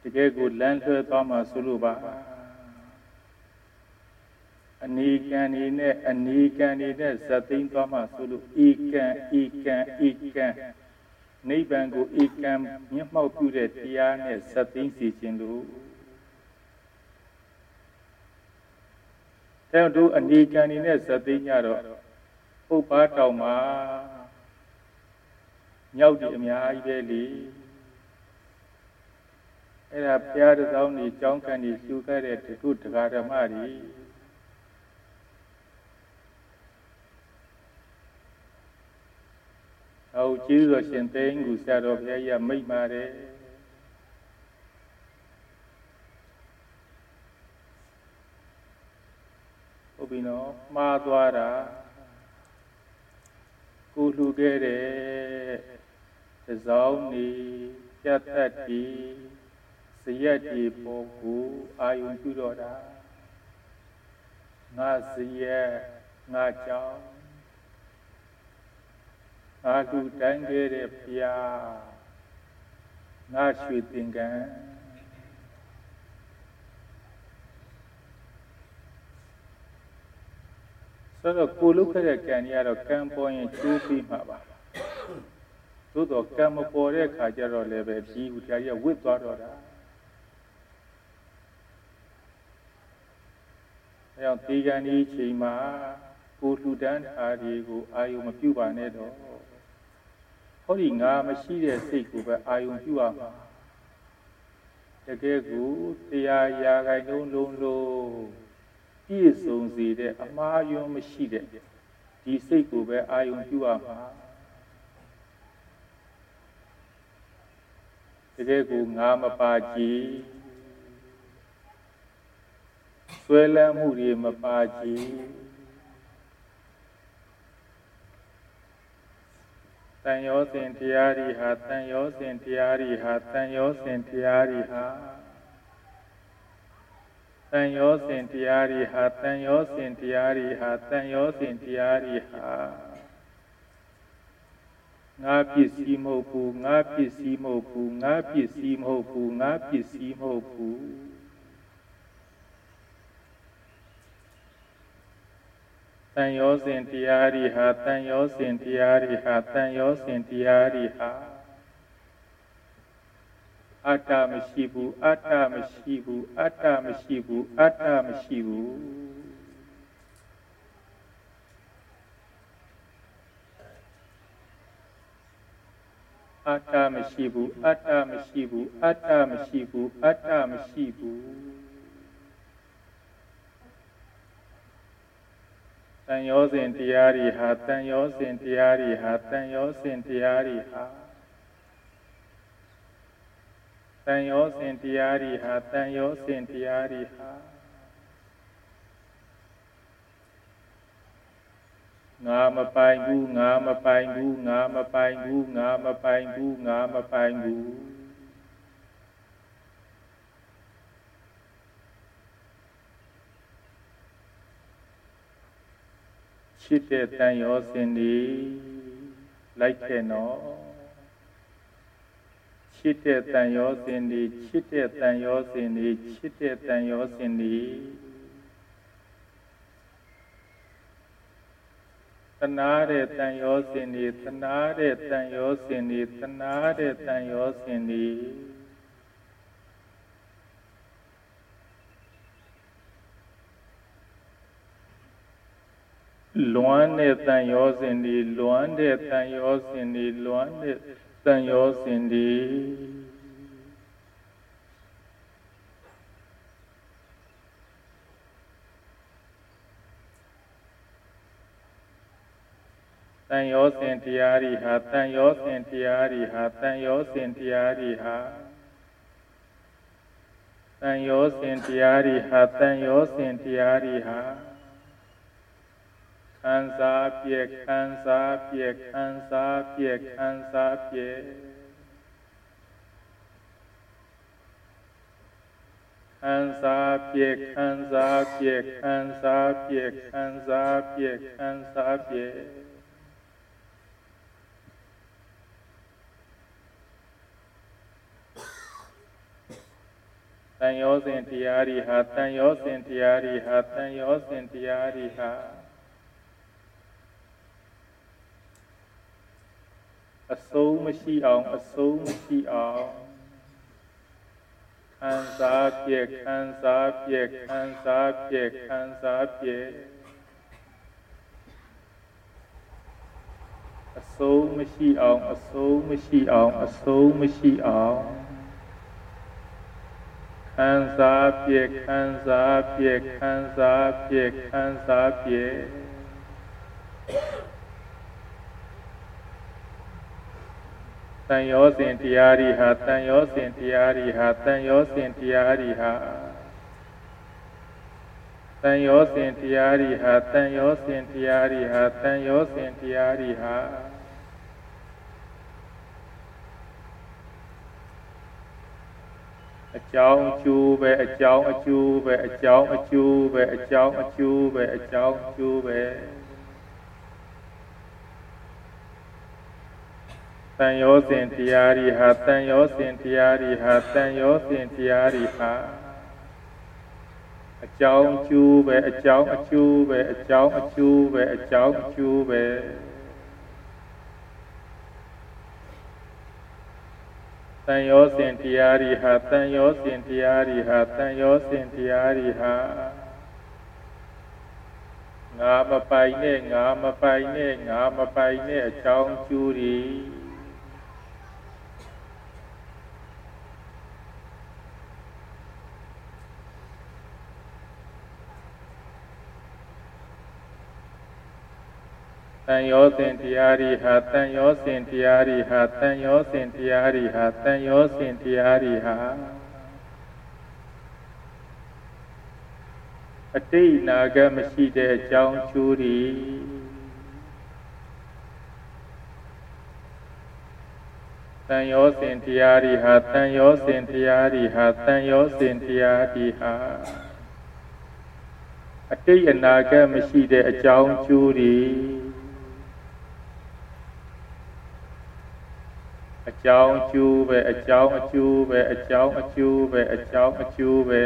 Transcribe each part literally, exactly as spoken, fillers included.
ကယ်ကိုလမ်းလွှဲသွားမှာဆိုလို့ပါအနီကံနေနဲ့အနီကံနေတဲ့ဇတ်သိမ်းသွားမှာဆိုလို့ဧကံဧကံဧကံနိဗ္ဗာန်ကိုဧကံမျက်မှောက်ပြုတဲ့တရားနဲ့ဇတ်သိမ်းစီခြင်းလို့အဲတို့အနီကံနေနဲ့ဇတ်သိမ်းကြတော့ပုပ္ပါတောင်မှာမြောက်ဒီအများကြီးပဲလေအဲ့ဒါဘုရားတော်ကြီးကြောင်းကန်ကြီးရှုခဲ့တဲ့တုတရားဓမ္မတွေအော်ကျေးဇူးတော်ရှင်သိန်းကိုဆရာတော်ဘုရားကြီးမိတ်ပါတယ်ဟုတ်ပြီနော်မှားသွားတာကိုလှူခဲ့တဲ့သဇောင်းနေပြတ်သက်တီစရက်တီပေါ်ကိုအာယုံပြုတော့တာငါစရက်ငါကြောင့်ငါလူတိုင်းခဲ့တဲ့ဘုရားငါရွှေသင်္ကန်းဆိုတော့ကိုလုခဲ့တဲ့ကံကြီးကတော့ကံပေါ်ရင်ကျိုးပြီးမှာပါသို့တော့ကံမပေါ်တဲ့ခါကျတော့လည်းပဲဒီဦးတရားကြီးဝစ်သွားတော့တာအဲကြောင့်ဒီကံဒီချိန်မှာကိုလှူဒန်းအားတွေကိုအာယုံမပြုပါနဲ့တော့ဟောဒီငါမရှိတဲ့စိတ်ကိုပဲအာယုံပြုရမှာတကယ်ကိုတရားရာဂိုင်လုံးလုံးလုံးပြည့်စုံစေတဲ့အမှားယွင်းမရှိတဲ့ဒီစိတ်ကိုပဲအာယုံပြုရမှာတကယ်ကိုငါမပါကြည်ဆွဲလန်းမှုတွေမပါကြည်တန်ရောစဉ်တရားတွေဟာတန်ရောစဉ်တရားတွေဟာတန်ရောစဉ်တရားတွေဟာတန်ရောစဉ်တရားတွေဟာတန်ရောစဉ်တရားတွေဟာတန်ရောစဉ်တရားတွေဟာငါပစ္စည်းမဟုတ်ဘူးငါပစ္စည်းမဟုတ်ဘူးငါပစ္စည်းမဟုတ်ဘူးငါပစ္စည်းမဟုတ်ဘူးတန်ရောစဉ်တရားတွေဟာတန်ရောစဉ်တရားတွေဟာတန်ရောစဉ်တရားတွေဟာအတ္တမရှိဘူးအတ္တမရှိဘူးအတ္တမရှိဘူးအတ္တမရှိဘူးအတ္တမရှိဘူးအတ္တမရှိဘူးအတ္တမရှိဘူးအတ္တမရှိဘူးတန်ရောစဉ်တရားတွေဟာတန်ရောစဉ်တရားတွေဟာတန်ရောစဉ်တရားတွေဟာတန်ရောစဉ်တရားတွေဟာတန်ရောစဉ်တရားတွေဟာငါမပိုင်ဘူးငါမပိုင်ဘူးငါမပိုင်ဘူးငါမပိုင်ဘူးငါမပိုင်ဘူးချစ်တဲ့တန်ရောစဉ်တွေလိုက်ခဲ့နော်ချစ်တဲ့တန်ရောစဉ်တွေချစ်တဲ့တန်ရောစဉ်တွေချစ်တဲ့တန်ရောစဉ်တွေတနာတဲ့တန်ရောစဉ်တွေတနာတဲ့တန်ရောစဉ်တွေတနာတဲ့တန်ရောစဉ်တွေလွမ်းတဲ့တန်ရောစဉ်တွေလွမ်းတဲ့တန်ရောစဉ်တွေလွမ်းတဲ့တန်ရောစဉ်တွေတန်ရောစဉ်တရားတွေဟာတန်ရောစဉ်တရားတွေဟာတန်ရောစဉ်တရားတွေဟာတန်ရောစဉ်တရားတွေဟာတန်ရောစဉ်တရားတွေဟာခံစားပြည့်ခံစားပြည့်ခံစားပြည့်ခံစားပြည့်ခံစားပြည့်ခံစားပြည့်ခံစားပြည့်ခံစားပြည့်ခံစားပြည့်ံယောစဉ်တရားတွေဟာတန်ယောစဉ်တရားတွေဟာတန်ယောစဉ်တရားတွေဟာအဆုံးမရှိအောင်အဆုံးမရှိအောင်ခံစားပြည့်ခံစားပြည့်ခံစားပြည့်ခံစားပြည့်အဆုံးမရှိအောင်အဆုံးမရှိအောင်အဆုံးမရှိအောင်ခံစားပြည့်ခံစားပြည့်ခံစားပြည့်ခံစားပြည့်တန်ရောစဉ်တရားတွေဟာတန်ရောစဉ်တရားတွေဟာတန်ရောစဉ်တရားတွေဟာတန်ရောစဉ်တရားတွေဟာတန်ရောစဉ်တရားတွေဟာတန်ရောစဉ်တရားတွေဟာအကြောင်းအကျိုးပဲအကြောင်းအကျိုးပဲအကြောင်းအကျိုးပဲအကြောင်းအကျိုးပဲအကြောင်းအကျိုးပဲတန်ရောစဉ်တရားတွေဟာတန်ရောစဉ်တရားတွေဟာတန်ရောစဉ်တရားတွေဟာအကြောင်းအကျိုးပဲအကြောင်းအကျိုးပဲအကြောင်းအကျိုးပဲအကြောင်းအကျိုးပဲတန်ရောစဉ်တရားတွေဟာတန်ရောစဉ်တရားတွေဟာတန်ရောစဉ်တရားတွေဟာငါမပိုင်နဲ့ငါမပိုင်နဲ့ငါမပိုင်နဲ့အကြောင်းအကျိုးတွေတန်ရောစဉ်တရားတွေဟာတန်ရောစဉ်တရားတွေဟာတန်ရောစဉ်တရားတွေဟာတန်ရောစဉ်တရားတွေဟာအတိတ်အနာဂတ်မရှိတဲ့အကြောင်းကျိုးတွေတန်ရောစဉ်တရားတွေဟာတန်ရောစဉ်တရားတွေဟာတန်ရောစဉ်တရားတွေဟာအတိတ်အနာဂတ်မရှိတဲ့အကြောင်းကျိုးတွေအကြောင်းအကျိုးပဲအကြောင်းအကျိုးပဲအကြောင်းအကျိုးပဲအကြောင်းအကျိုးပဲ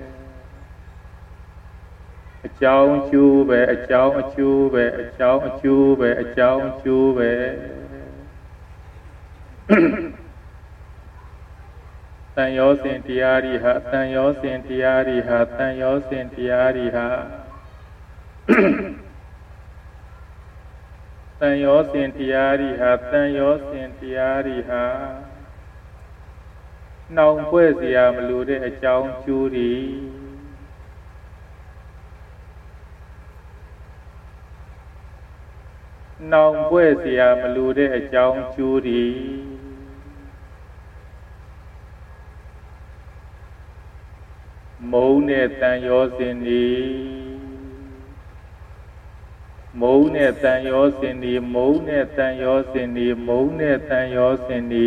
အကြောင်းအကျိုးပဲအကြောင်းအကျိုးပဲအကြောင်းအကျိုးပဲအကြောင်းအကျိုးပဲတန်ရောစဉ်တရားတွေဟာတန်ရောစဉ်တရားတွေဟာတန်ရောစဉ်တရားတွေဟာတန်ရောစဉ်တရားတွေဟာတန်ရောစဉ်တရားတွေဟာနှောင်ဖွဲ့เสียမလို့တဲ့အကြောင်းကျိုးတွေနှောင်ဖွဲ့เสียမလို့တဲ့အကြောင်းကျိုးတွေမုန်းတဲ့တန်ရောစဉ်တွေမုန်းတဲ့တန်ရောစဉ်တွေမုန်းတဲ့တန်ရောစဉ်တွေမုန်းတဲ့တန်ရောစဉ်တွေ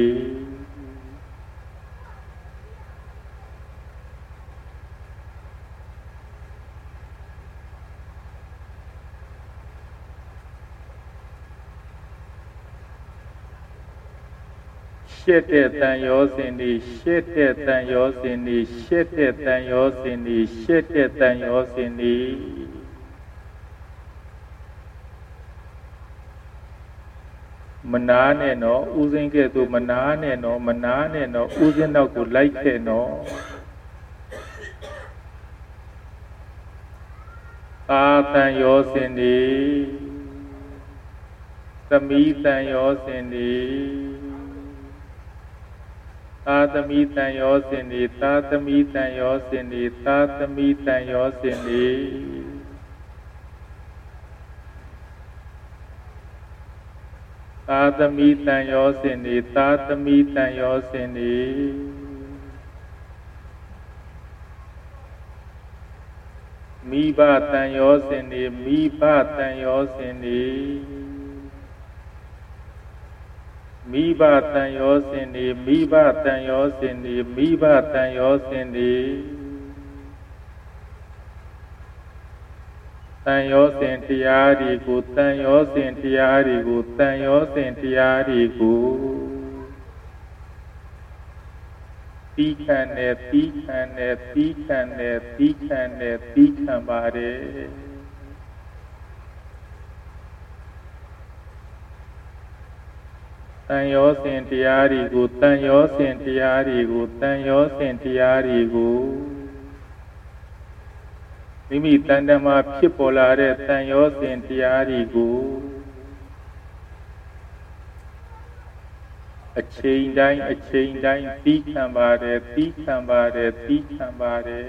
ရှက်တဲ့တန်ရောစဉ်တွေရှက်တဲ့တန်ရောစဉ်တွေရှက်တဲ့တန်ရောစဉ်တွေရှက်တဲ့တန်ရောစဉ်တွေမနာနဲ့နော်ဦးစင်းကဲ့သို့မနာနဲ့နော်မနာနဲ့နော်ဦးစင်းနောက်ကိုလိုက်ခဲ့နော်အာတန်ရောစဉ်တွေသမီးတန်ရောစဉ်တွေသာသမီတန်ရောစဉ်တွေသာသမီတန်ရောစဉ်တွေသာသမီတန်ရောစဉ်တွေသာသမီတန်ရောစဉ်တွေသာသမီတန်ရောစဉ်တွေမိဘတန်ရောစဉ်တွေမိဘတန်ရောစဉ်တွေမိဘတန်ရောစဉ်တွေမိဘတန်ရောစဉ်တွေမိဘတန်ရောစဉ်တွေတန်ရောစဉ်တရားတွေကိုတန်ရောစဉ်တရားတွေကိုတန်ရောစဉ်တရားတွေကိုတီးခံတယ်တီးခံတယ်တီးခံတယ်တီးခံတယ်တီးခံပါတယ်တန်ရောစဉ်တရားတွေကိုတန်ရောစဉ်တရားတွေကိုတန်ရောစဉ်တရားတွေကိုမိမိတန်တမှာဖြစ်ပေါ်လာတဲ့တန်ရောစဉ်တရားတွေကိုအချိန်တိုင်းအချိန်တိုင်းသီးခံပါတယ်သီးခံပါတယ်သီးခံပါတယ်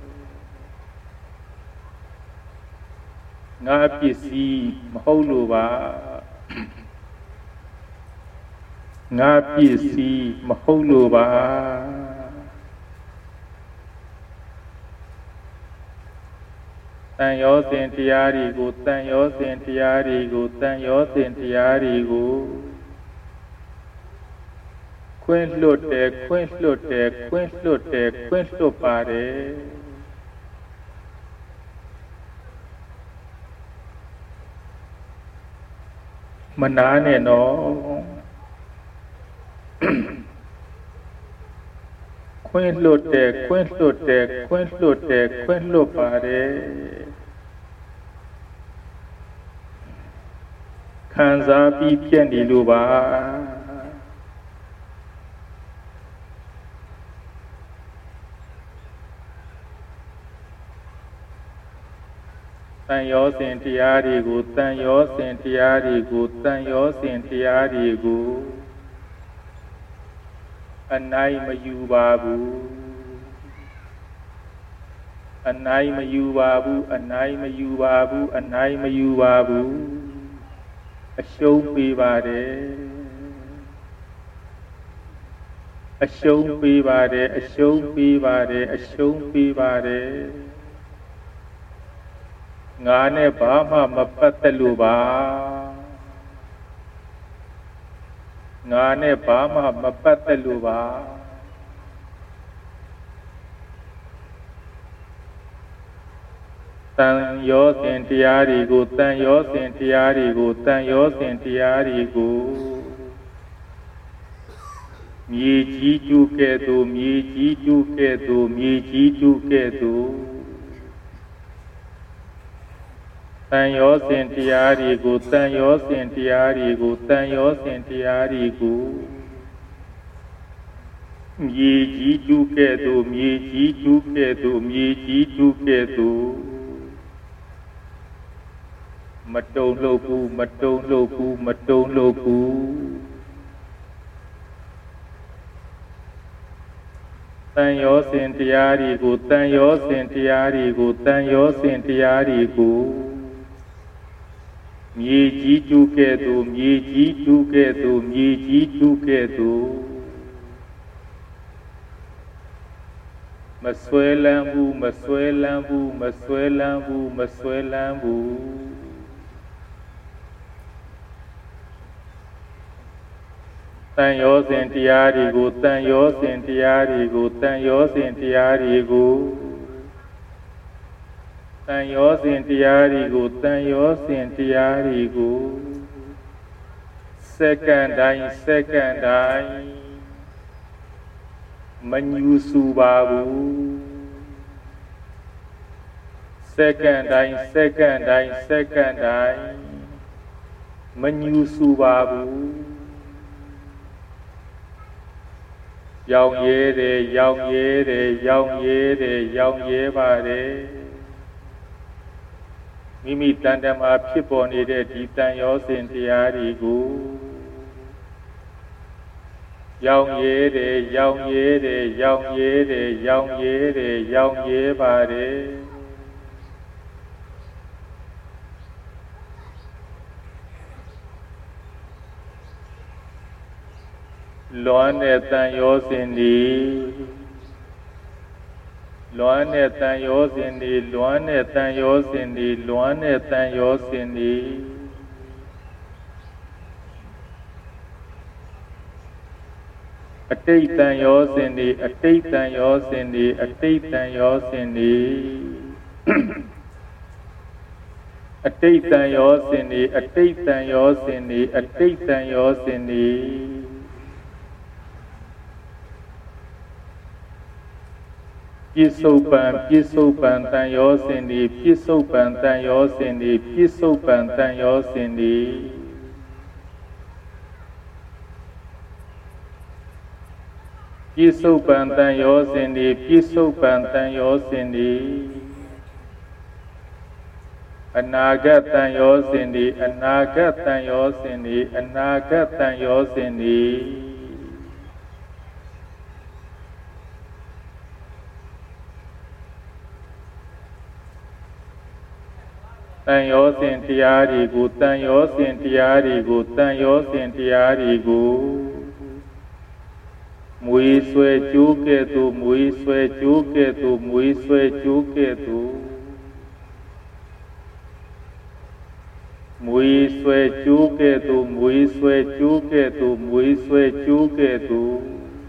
ငါပစ္စည်းမဟုတ်လို့ပါငါပစ္စည်းမဟုတ်လို့ပါတန်ရောစဉ်တရားတွေကိုတန်ရောစဉ်တရားတွေကိုတန်ရောစဉ်တရားတွေကိုခွင့်လွတ်တယ်ခွင့်လွတ်တယ်ခွင့်လွတ်တယ်ခွင့်လွတ်ပါတယ်မနာနဲ့တော့ခွင့်လွတ်တယ်ခွင့်လွတ်တယ်ခွင့်လွတ်တယ်ခွင့်လွတ်ပါတယ်ခံစားပြီးပြည့်နေလို့ပါတန်ရောစဉ်တရားတွေကိုတန်ရောစဉ်တရားတွေကိုတန်ရောစဉ်တရားတွေကိုအနိုင်မယူပါဘူးအနိုင်မယူပါဘူးအနိုင်မယူပါဘူးအနိုင်မယူပါဘူးအရှုံးပေးပါတယ်အရှုံးပေးပါတယ်အရှုံးပေးပါတယ်အရှုံးပေးပါတယ်ငါနဲ့ဘာမှမပတ်သက်လို့ပါငါနဲ့ဘာမှမပတ်သက်လို့ပါတန်ရောစဉ်တရားတွေကိုတန်ရောစဉ်တရားတွေကိုတန်ရောစဉ်တရားတွေကိုမြေကြီးကျူးကဲ့သို့မြေကြီးကျူးကဲ့သို့မြေကြီးကျူးကဲ့သို့တန်ရောစဉ်တရားတွေကိုတန်ရောစဉ်တရားတွေကိုတန်ရောစဉ်တရားတွေကိုမြေကြီးကျူးကဲ့သို့မြေကြီးကျူးကဲ့သို့မြေကြီးကျူးကဲ့သို့မတုံလို့ဘူးမတုံလို့ဘူးမတုံလို့ဘူးတန်ရောစဉ်တရားတွေကိုတန်ရောစဉ်တရားတွေကိုတန်ရောစဉ်တရားတွေကိုမြေကြီးကျူးကဲ့သို့မြေကြီးကျူးကဲ့သို့မြေကြီးကျူးကဲ့သို့မဆွဲလန်းဘူးမဆွဲလန်းဘူးမဆွဲလန်းဘူးမဆွဲလန်းဘူးတန်ရောစဉ်တရားတွေကိုတန်ရောစဉ်တရားတွေကိုတန်ရောစဉ်တရားတွေကိုတန်ရောစဉ်တရားတွေကိုတန်ရောစဉ်တရားတွေကိုစက္ကန့်တိုင်းစက္ကန့်တိုင်းမညူစုပါဘူးစက္ကန့်တိုင်းစက္ကန့်တိုင်းစက္ကန့်တိုင်းမညူစုပါဘူးရောင်ရဲတယ်ရောင်ရဲတယ်ရောင်ရဲတယ်ရောင်ရဲပါတယ်မိမိတန်တမှာဖြစ်ပေါ်နေတဲ့ဒီတန်ရောစဉ်တရားတွေကိုရောင်ရဲတယ်ရောင်ရဲတယ်ရောင်ရဲတယ်ရောင်ရဲတယ်ရောင်ရဲပါတယ်လွမ်းတဲ့တန်ရောစဉ်ဒီလွမ်းတဲ့တန်ရောစဉ်ဒီလွမ်းတဲ့တန်ရောစဉ်ဒီလွမ်းတဲ့တန်ရောစဉ်ဒီအတိတ်တန်ရောစဉ်ဒီအတိတ်တန်ရောစဉ်ဒီအတိတ်တန်ရောစဉ်ဒီအတိတ်တန်ရောစဉ်ဒီအတိတ်တန်ရောစဉ်ဒီအတိတ်တန်ရောစဉ်ဒီပြစ္ဆုတ်ပံပြစ္ဆုတ်ပံတန်ရောစင်ဒီပြစ္ဆုတ်ပံတန်ရောစင်ဒီပြစ္ဆုတ်ပံတန်ရောစင်ဒီပြစ္ဆုတ်ပံတန်ရောစင်ဒီပြစ္ဆုတ်ပံတန်ရောစင်ဒီအနာဂတ်တန်ရောစင်ဒီအနာဂတ်တန်ရောစင်ဒီအနာဂတ်တန်ရောစင်ဒီတန်ရောစင်တရားတွေကိုတန်ရောစင်တရားတွေကိုတန်ရောစင်တရားတွေကိုမွေးဆွဲကြိုးကဲ့သို့မွေးဆွဲကြိုးကဲ့သို့မွေးဆွဲကြိုးကဲ့သို့မွေးဆွဲကြိုးကဲ့သို့မွေးဆွဲကြိုးကဲ့သို့မွေးဆွဲကြိုးကဲ့သို့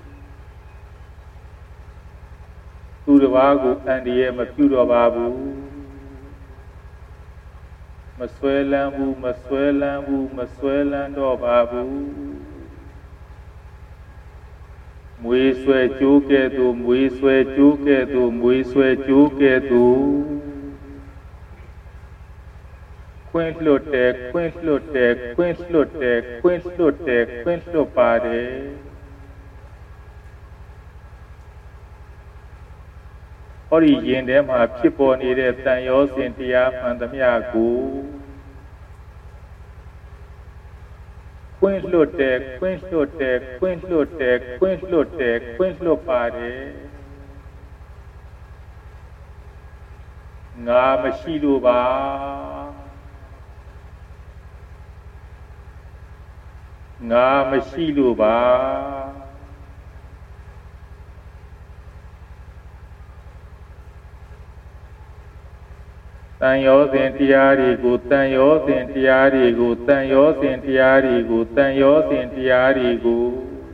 သူတစ်ပါးကိုအန္တရာယ်မပြုတော့ပါဘူးမဆွဲလန်းဘူးမဆွဲလန်းဘူးမဆွဲလန်းတော့ပါဘူးမွေးဆွဲကြိုးကဲ့သို့မွေးဆွဲကြိုးကဲ့သို့မွေးဆွဲကြိုးကဲ့သို့ခွင့်လွတ်တယ်ခွင့်လွတ်တယ်ခွင့်လွတ်တယ်ခွင့်လွတ်တယ်ခွင့်လွတ်ပါတယ်ဟောဒီရင်ထဲမှာဖြစ်ပေါ်နေတဲ့တန်ရောစင်တရားမှန်သမျှကိုခွင့်လွတ်တယ်ခွင့်လွတ်တယ်ခွင့်လွတ်တယ်ခွင့်လွတ်တယ်ခွင့်လွတ်ပါတယ်ငါမရှိလို့ပါငါမရှိလို့ပါတန်ရောစဉ်တရားတွေကိုတန်ရောစဉ်တရားတွေကိုတန်ရောစဉ်တရားတွေကိုတန်ရောစဉ်တရားတွေကို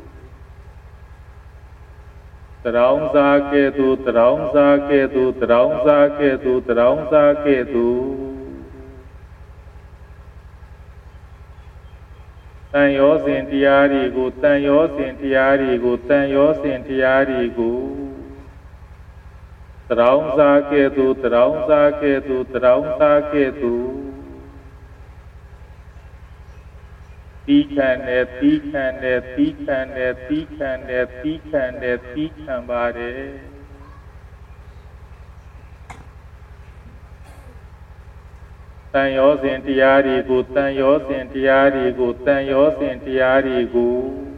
တရောင်းစားကဲ့သို့တရောင်းစားကဲ့သို့တရောင်းစားကဲ့သို့တရောင်းစားကဲ့သို့တန်ရောစဉ်တရားတွေကိုတန်ရောစဉ်တရားတွေကိုတန်ရောစဉ်တရားတွေကိုတရောင်းစားကဲ့သို့တရောင်းစားကဲ့သို့တရောင်းစားကဲ့သို့တီးခံတယ်တီးခံတယ်တီးခံတယ်တီးခံတယ်တီးခံတယ်တီးခံပါတယ်တန်ရောစဉ်တရားတွေကိုတန်ရောစဉ်တရားတွေကိုတန်ရောစဉ်တရားတွေကို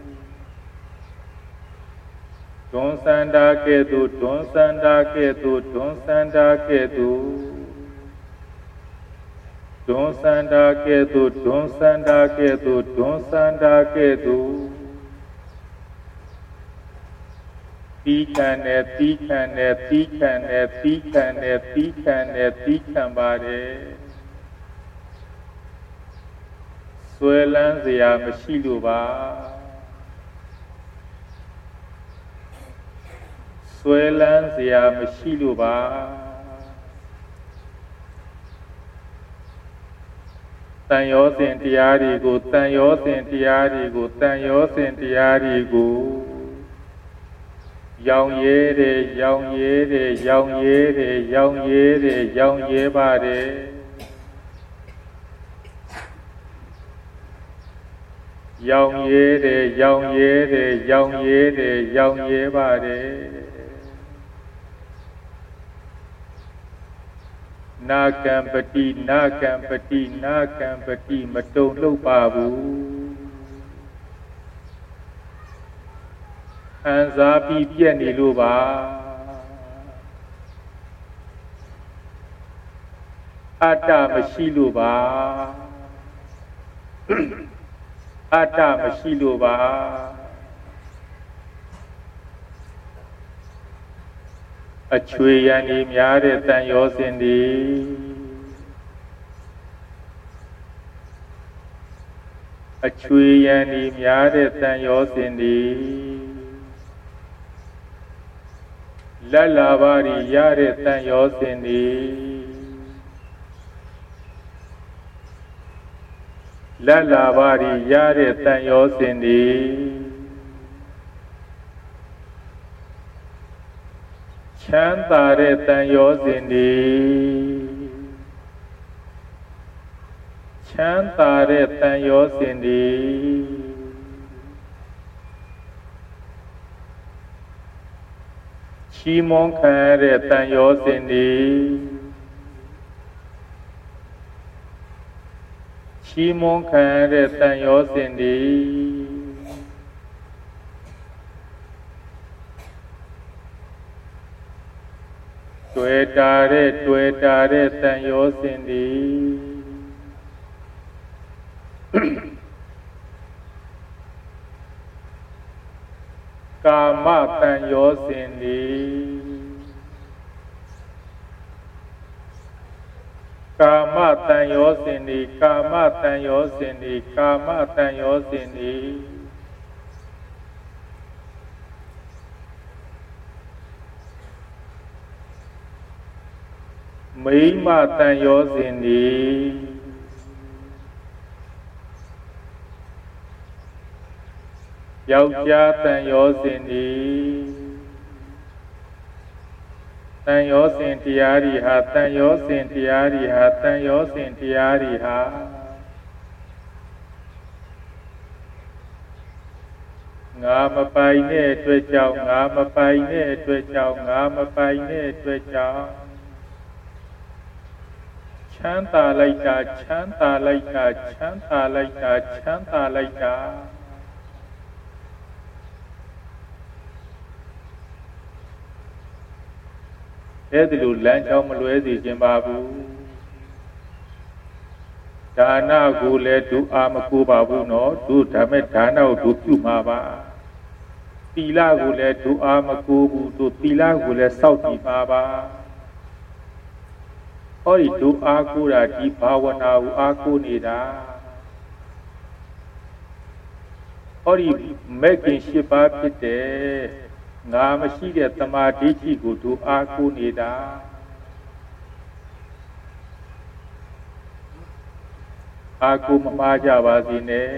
ဒွန်စန္ဒာကဲ့သို့ဒွန်စန္ဒာကဲ့သို့ဒွန်စန္ဒာကဲ့သို့ဒွန်စန္ဒာကဲ့သို့ဒွန်စန္ဒာကဲ့သို့ဒွန်စန္ဒာကဲ့သို့တီးခံတယ်တီးခံတယ်တီးခံတယ်တီးခံတယ်တီးခံတယ်တီးခံပါတယ်ဆွဲလန်းစရာမရှိလို့ပါဆွဲလန်းစရာမရှိလို့ပါတန်ရောစဉ်တရားတွေကိုတန်ရောစဉ်တရားတွေကိုတန်ရောစဉ်တရားတွေကိုရောင်ရဲတယ်ရောင်ရဲတယ်ရောင်ရဲတယ်ရောင်ရဲတယ်ရောင်ရဲပါတယ်ရောင်ရဲတယ်ရောင်ရဲတယ်ရောင်ရဲတယ်ရောင်ရဲပါတယ်နာကံပတိနာကံပတိနာကံပတိမတုံ့လှုပ်ပါဘူးခံစားပြီးပြည့်နေလို့ပါအတ္တမရှိလို့ပါအတ္တမရှိလို့ပါအချွေရန်ဒီများတဲ့တန်ရောစဉ်ဒီအချွေရန်ဒီများတဲ့တန်ရောစဉ်ဒီလက်လာပါရီရတဲ့တန်ရောစဉ်ဒီလက်လာပါရီရတဲ့တန်ရောစဉ်ဒီချမ်းသာတဲ့တန်ရောစဉ်တွေချမ်းသာတဲ့တန်ရောစဉ်တွေချီးမွမ်းခံရတဲ့တန်ရောစဉ်တွေချီးမွမ်းခံရတဲ့တန်ရောစဉ်တွေတွေ့တာတဲ့တွေ့တာတဲ့တန်ရောစဉ်တွေကာမတန်ရောစဉ်တွေကာမတန်ရောစဉ်တွေကာမတန်ရောစဉ်တွေကာမတန်ရောစဉ်တွေမိမတန်ရောစဉ်တွေယောက်ျားတန်ရောစဉ်တွေတန်ရောစဉ်တရားတွေဟာတန်ရောစဉ်တရားတွေဟာတန်ရောစဉ်တရားတွေဟာငါမပိုင်တဲ့အတွက်ကြောင့်ငါမပိုင်တဲ့အတွက်ကြောင့်ငါမပိုင်တဲ့အတွက်ကြောင့်ချမ်းသာလိုက်တာချမ်းသာလိုက်တာချမ်းသာလိုက်တာချမ်းသာလိုက်တာအဲ့ဒီလိုလမ်းကြောင်းမလွဲစေခြင်းပါဘူးဒါနကိုလည်းသူအာမကူပါဘူးနော်သူဒါမဲ့ဒါနကိုသူပြုမှာပါသီလကိုလည်းသူအာမကူဘူးသူသီလကိုလည်းစောင့်ကြည့်ပါပါဟောဒီသူအားကိုးတာဒီဘာဝနာကိုအားကိုးနေတာဟောဒီမဲ့ခင်၈ပါးဖြစ်တဲ့ငါမရှိတဲ့တမာဒိဋ္ဌိကိုသူအားကိုးနေတာအားကိုးမမှားကြပါစေနဲ့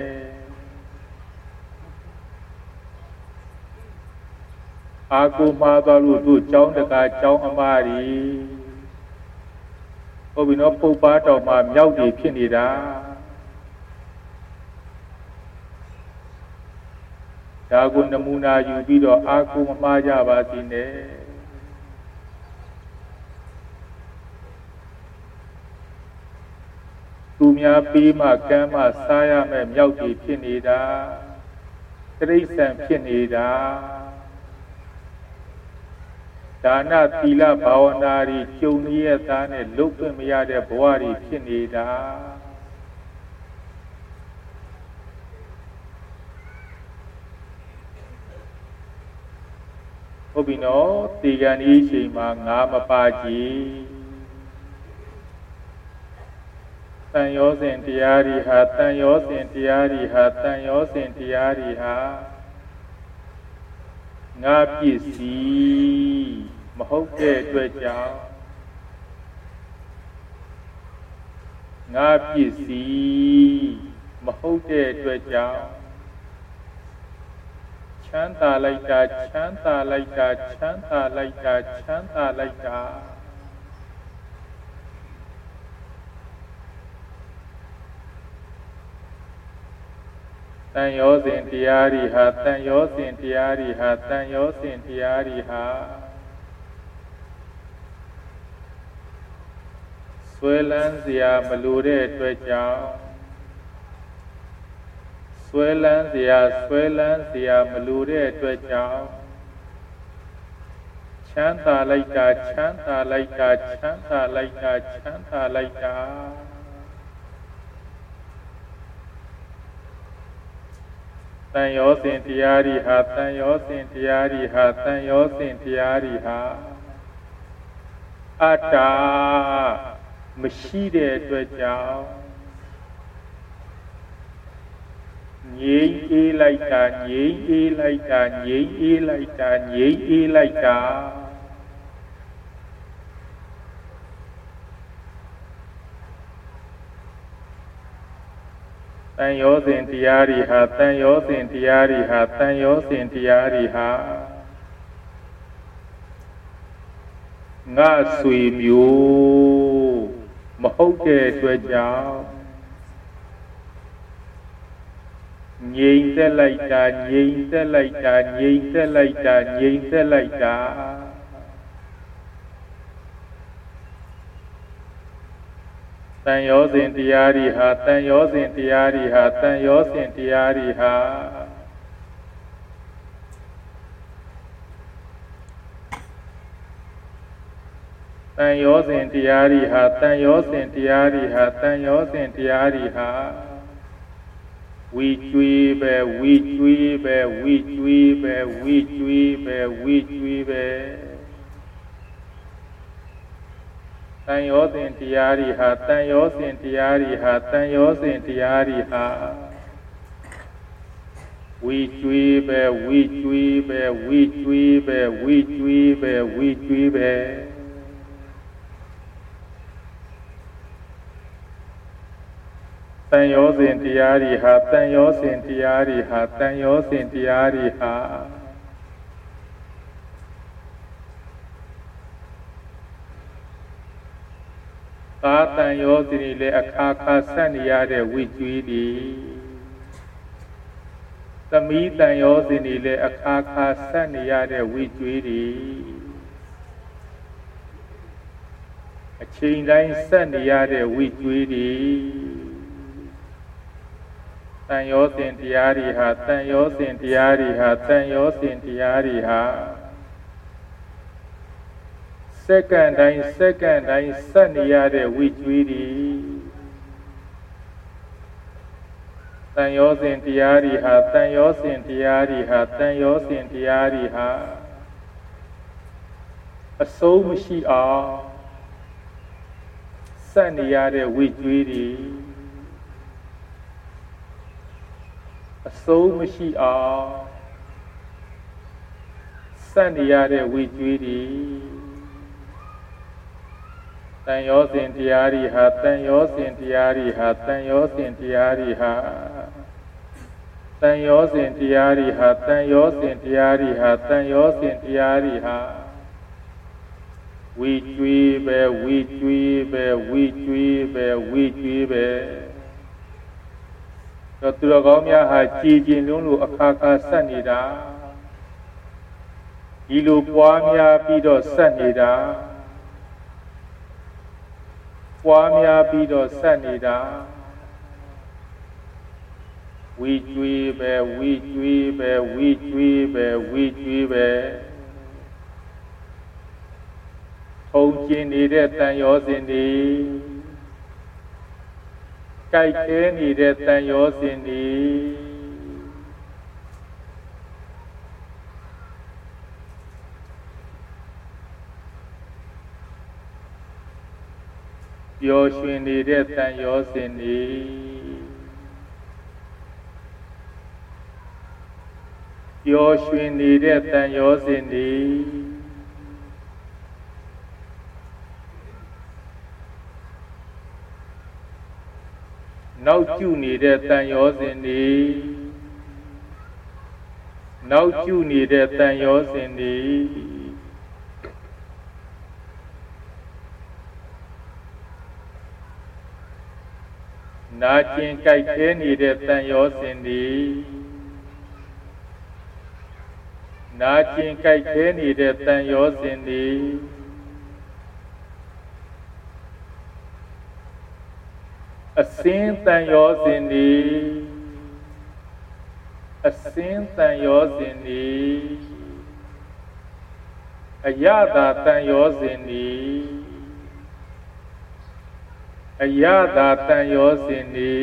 အားကိုးမှားသွားလို့သူကျောင်းတကာကျောင်းအမားတွေဟုတ်ပြီနော်ပုပ္ပါတော်မှာမြောက်တွေဖြစ်နေတာဒါကိုနမူနာယူပြီးတော့အာကိုမမှားကြပါစေနဲ့သူများပေးမှကမ်းမှစားရမယ်မြောက်တွေဖြစ်နေတာတိရစ္ဆာန်ဖြစ်နေတာဒါနသီလဘာဝနာတွေကျုံရတဲ့သားနဲ့လုပ်ခွင့်မရတဲ့ဘဝတွေဖြစ်နေတာဟုတ်ပြီနော်ဒီကံဒီအချိန်မှာငါမပါကြည်တန်ရောစဉ်တရားတွေဟာတန်ရောစဉ်တရားတွေဟာတန်ရောစဉ်တရားတွေဟာငါပစ္စည်းမဟုတ်တဲ့အတွက်ကြောင့်ငါပစ္စည်းမဟုတ်တဲ့အတွက်ကြောင့်ချမ်းသာလိုက်တာချမ်းသာလိုက်တာချမ်းသာလိုက်တာချမ်းသာလိုက်တာတန်ရောစဉ်တရားတွေဟာတန်ရောစဉ်တရားတွေဟာတန်ရောစဉ်တရားတွေဟာဆွဲလန်းစရာမလိုတဲ့အတွက်ကြောင့်ဆွဲလန်းစရာဆွဲလန်းစရာမလိုတဲ့အတွက်ကြောင့်ချမ်းသာလိုက်တာချမ်းသာလိုက်တာချမ်းသာလိုက်တာချမ်းသာလိုက်တာတန်ရောစဉ်တရားတွေဟာတန်ရောစဉ်တရားတွေဟာတန်ရောစဉ်တရားတွေဟာအတ္တမရှိတဲ့အတွက်ကြောင့်ငြိမ်းအေးလိုက်တာငြိမ်းအေးလိုက်တာငြိမ်းအေးလိုက်တာငြိမ်းအေးလိုက်တာတန်ရောစဉ်တရားတွေဟာတန်ရောစဉ်တရားတွေဟာတန်ရောစဉ်တရားတွေဟာငါဆွေမျိုးမဟုတ်တဲ့အတွက်ကြောင့်ငြိမ်သက်လိုက်တာငြိမ်သက်လိုက်တာငြိမ်သက်လိုက်တာငြိမ်သက်လိုက်တာတန်ရောစဉ်တရားတွေဟာတန်ရောစဉ်တရားတွေဟာတန်ရောစဉ်တရားတွေဟာတန်ရောစဉ်တရားတွေဟာတန်ရောစဉ်တရားတွေဟာတန်ရောစဉ်တရားတွေဟာဝီကျွေးပဲဝီကျွေးပဲဝီကျွေးပဲဝီကျွေးပဲဝီကျွေးပဲတန်ရောစဉ်တရားတွေဟာတန်ရောစဉ်တရားတွေဟာတန်ရောစဉ်တရားတွေဟာဝီကျွေးပဲဝီကျွေးပဲဝီကျွေးပဲဝီကျွေးပဲဝီကျွေးပဲတန်ရောစဉ်တရားတွေဟာတန်ရောစဉ်တရားတွေဟာတန်ရောစဉ်တရားတွေဟာသာတန်ရောစဉ်တွေလည်းအခါခါဆက်နေရတဲ့ဝိကျွေးတွေသမီးတန်ရောစဉ်တွေလည်းအခါခါဆက်နေရတဲ့ဝိကျွေးတွေအချိန်တိုင်းဆက်နေရတဲ့ဝိကျွေးတွေတန်ရောစဉ်တရားတွေဟာတန်ရောစဉ်တရားတွေဟာတန်ရောစဉ်တရားတွေဟာစက္ကန့်တိုင်းစက္ကန့်တိုင်းဆက်နေရတဲ့ဝိကျွေးတွေတန်ရောစဉ်တရားတွေဟာတန်ရောစဉ်တရားတွေဟာတန်ရောစဉ်တရားတွေဟာအဆုံးမရှိအောင်ဆက်နေရတဲ့ဝိကျွေးတွေအဆုံးမရှိအောင်ဆက်နေရတဲ့ဝိကျွေးတွေတန်ရောစဉ်တရားတွေဟာတန်ရောစဉ်တရားတွေဟာတန်ရောစဉ်တရားတွေဟာတန်ရောစဉ်တရားတွေဟာတန်ရောစဉ်တရားတွေဟာတန်ရောစဉ်တရားတွေဟာဝီကျွေးပဲဝီကျွေးပဲဝီကျွေးပဲဝီကျွေးပဲတော့သူတော်ကောင်းများဟာကြည်ကျင်လုံးလို့အခါခါဆက်နေတာဒီလိုပွားများပြီးတော့ဆက်နေတာပွားများပြီးတော့ဆက်နေတာဝီကျွေးပဲဝီကျွေးပဲဝီကျွေးပဲဝီကျွေးပဲထုံကျင်နေတဲ့တန်ရောစဉ်တွေကြိုက်ခဲနေတဲ့တန်ရောစဉ်တွေပျော်ရွှင်နေတဲ့တန်ရောစဉ်တွေပျော်ရွှင်နေတဲ့တန်ရောစဉ်တွေနောက်ကျနေတဲ့တန်ရောစဉ်တွေနောက်ကျနေတဲ့တန်ရောစဉ်တွေနာကျင်ကြိုက်ခဲနေတဲ့တန်ရောစဉ်တွေနာကျင်ကြိုက်ခဲနေတဲ့တန်ရောစဉ်တွေအစင်းတန်ရောစဉ်တွေအစင်းတန်ရောစဉ်တွေအယတာတန်ရောစဉ်တွေအယတာတန်ရောစဉ်တွေ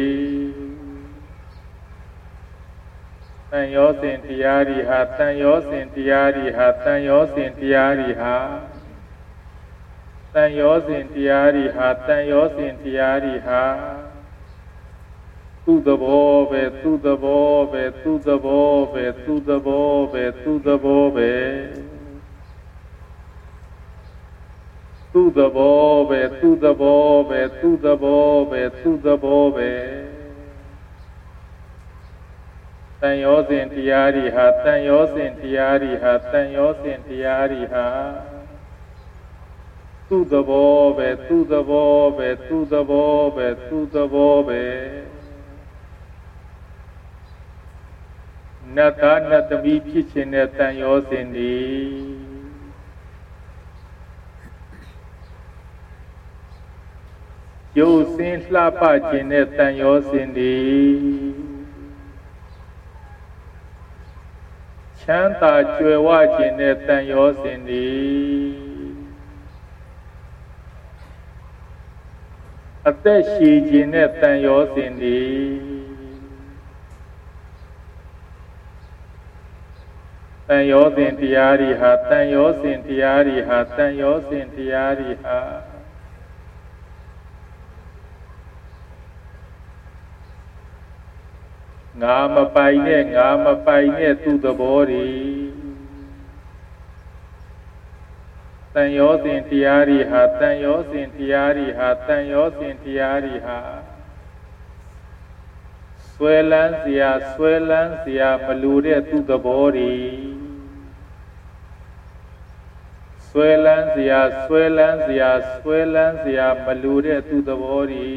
တန်ရောစဉ်တရားတွေဟာတန်ရောစဉ်တရားတွေဟာတန်ရောစဉ်တရားတွေဟာတန်ရောစဉ်တရားတွေဟာတန်ရောစဉ်တရားတွေဟာသူ့သဘောပဲသူ့သဘောပဲသူ့သဘောပဲသူ့သဘောပဲသူ့သဘောပဲသူ့သဘောပဲသူ့သဘောပဲသူ့သဘောပဲသူ့သဘောပဲတန်ရောစဉ်တရားတွေဟာတန်ရောစဉ်တရားတွေဟာတန်ရောစဉ်တရားတွေဟာသူ့သဘောပဲသူ့သဘောပဲသူ့သဘောပဲသူ့သဘောပဲနတ်သားနတ်သမီးဖြစ်ခြင်းနဲ့တန်ရောစဉ်ဒီရုပ်စင်းလှပခြင်းနဲ့တန်ရောစဉ်ဒီချမ်းသာကြွယ်ဝခြင်းနဲ့တန်ရောစဉ်ဒီအသက်ရှည်ခြင်းနဲ့တန်ရောစဉ်ဒီတန်ရောစဉ်တရားတွေဟာတန်ရောစဉ်တရားတွေဟာတန်ရောစဉ်တရားတွေဟာငါမပိုင်နဲ့ငါမပိုင်နဲ့သူ့သဘောတွေတန်ရောစဉ်တရားတွေဟာတန်ရောစဉ်တရားတွေဟာတန်ရောစဉ်တရားတွေဟာဆွဲလန်းစရာဆွဲလန်းစရာမလိုတဲ့သူ့သဘောတွေဆွဲလန်းစရာဆွဲလန်းစရာဆွဲလန်းစရာမလိုတဲ့သူ့သဘောတွေ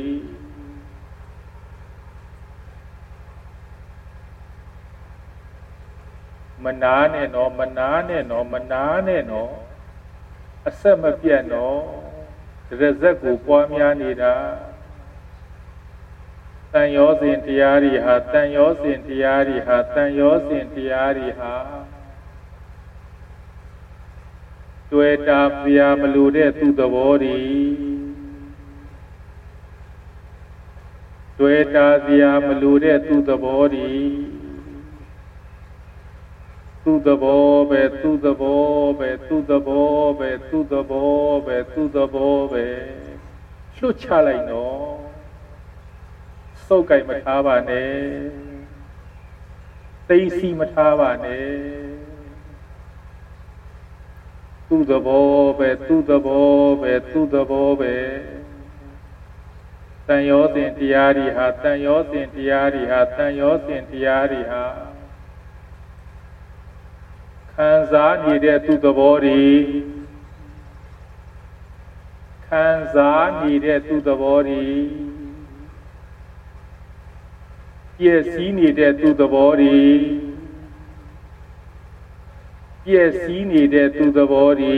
မနာနဲ့နော်မနာနဲ့နော်မနာနဲ့နော်အဆက်မပြတ်နော်တရဇက်ကိုပွားများနေတာတန်ရောစဉ်တရားတွေဟာတန်ရောစဉ်တရားတွေဟာတန်ရောစဉ်တရားတွေဟာတွေ့တာပြာမလို့တဲ့သူ့သဘောတွေတွေ့တာပြာမလို့တဲ့သူ့သဘောတွေသူ့သဘောပဲသူ့သဘောပဲသူ့သဘောပဲသူ့သဘောပဲသူ့သဘောပဲလွတ်ချလိုက်နော်စုပ်ကြိုက်မထားပါနဲ့သိစီမထားပါနဲ့သူ့သဘောပဲသူ့သဘောပဲသူ့သဘောပဲတန်ရောစဉ်တရားတွေဟာတန်ရောစဉ်တရားတွေဟာတန်ရောစဉ်တရားတွေဟာခံစားနေတဲ့သူ့သဘောတွေခံစားနေတဲ့သူ့သဘောတွေပြည့်စည်နေတဲ့သူ့သဘောတွေပြည့်စည်နေတဲ့သူ့သဘောတွေ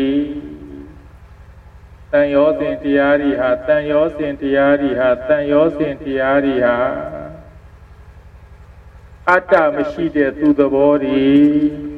တန်ရောစဉ်တရားတွေဟာတန်ရောစဉ်တရားတွေဟာတန်ရောစဉ်တရားတွေဟာအတ္တမရှိတဲ့သူ့သဘောတွေ